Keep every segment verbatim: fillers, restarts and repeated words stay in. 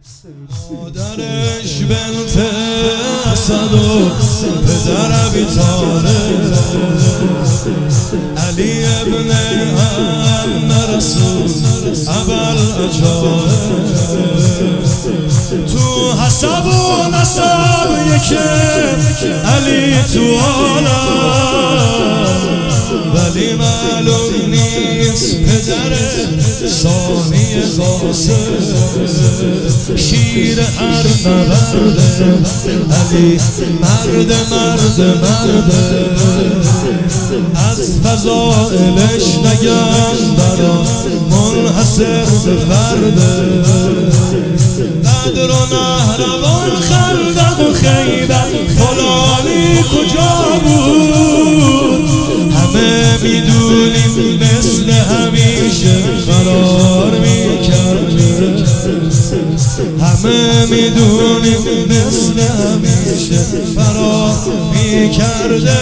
مادرش بنت اسد و پدر ابی طالب علی ابن عم رسول ابوالعجایب تو حسب و نسب یکی علی تو عالم ولی معلوم نیست پدر ثانی قاسم شیر هر نبرده علی مرد مرد مرد از فضائلش نگم برا منحصر به فرده بدر و نهروان خندق و خیبر فلانی کجا بود همه میدونیم مثل همیشه فرار میکرده همه میدونیم مثل همیشه فرار میکرده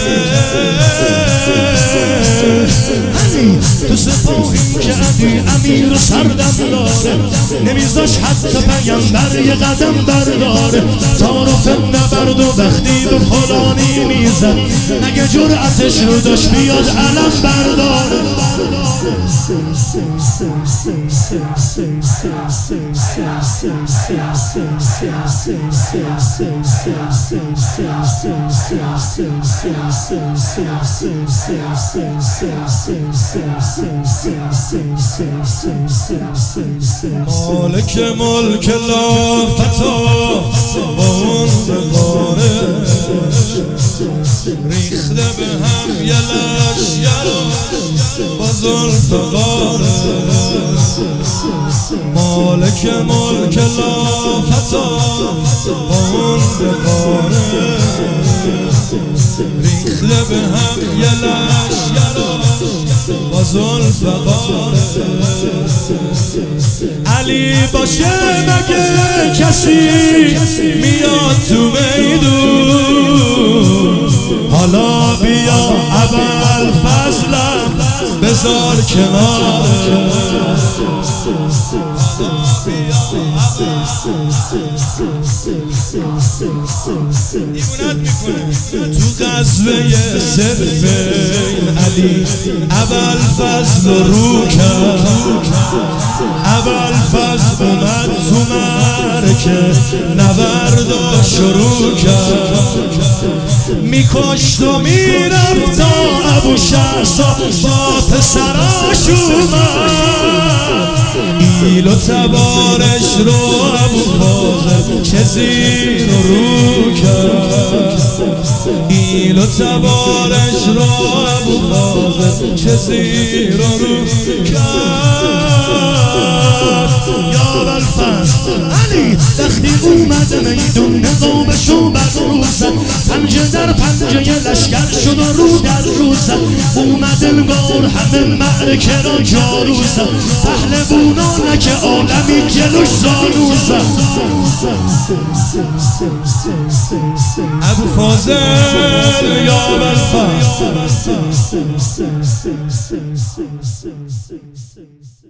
علی تو سپاهی که علی امیر سردم داره نمیذاش حتی پیامبر یه قدم برداره تعارف نبرد و وقتی به فلانی میزد نگه جرأتش رو داشت بیاد علم برداره مالک ملک لافتا با اون بقاره ریخته به هم یه لشگر با ذوالفقاره مالک ملک لافتا با اون بقاره ریخته به هم یه لشگر با ذوالفقاره علی باشه مگه کسی میاد تو میدون حالا بیا ابوالفضلم بذار کناره تو غزوه صفین علی ابوالفضل رو کرد ابوالفضل اومد تو مرکه نبرد شروع کرد میکشت و میرفت تا ابو شهسا با پسراش اومد ایل و تبارش رو ابو فاضل چه زیر و رو کرد ایل و تبارش رو ابو فاضل چه زیر و رو کرد یا ابوالفضل علی وقتی اومد میدون نقابشو بر رو زد پنجه در پنجه لشکر شد و رو در رو زد اومد انگار همه معرکه را جارو زد پهلوانانک عالمی جلوش زانو زد ابو فاضل یا ابوالفضل